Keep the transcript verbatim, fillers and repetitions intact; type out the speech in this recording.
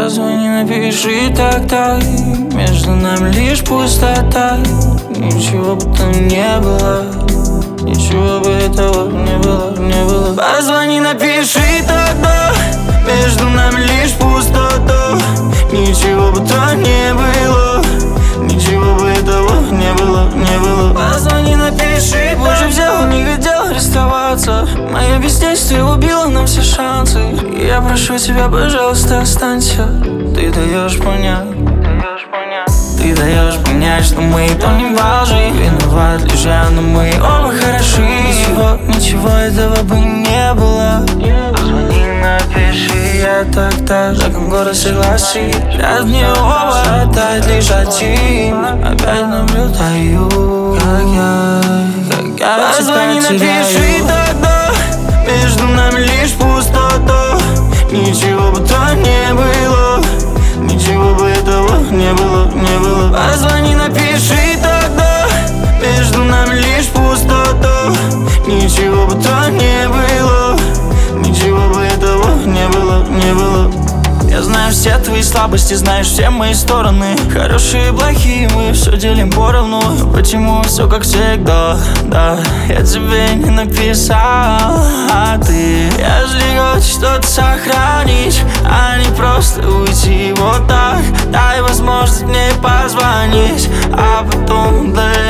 Позвони, напиши тогда. Между нами лишь пустота. Ничего бы там не было, ничего бы этого не было, не было. Позвони, напиши тогда. Между нами лишь пустота. Ничего бы там не было, ничего бы этого не было, не было. Позвони, напиши, позже взял, не хотел расставаться. Мое бездействие убило нам все шансы. Я прошу тебя, пожалуйста, останься. Ты даешь понять, ты даешь понять, что мы то не во лжи. Виноват лишь я, но мы оба хороши. Ничего, ничего этого бы не было. Позвони, напиши, я тогда закон город согласен. От нее оба хватает лишь один. Опять наблюдаю, как я, как я Позвони, напиши тогда. Между нами лишь пустота. Ничего бы там не было, ничего бы этого не было, не было. Позвони, напиши тогда. Между нами лишь пустота. Ничего бы там не было, ничего бы этого не было, не было. Я знаю все твои слабости, знаешь все мои стороны. Хорошие и плохие, мы все делим поровну. Почему все как всегда, да. Я тебе не написал, а ты если хочешь что-то сохранить, а не просто уйти вот так. Дай возможность мне позвонить, а потом удалить.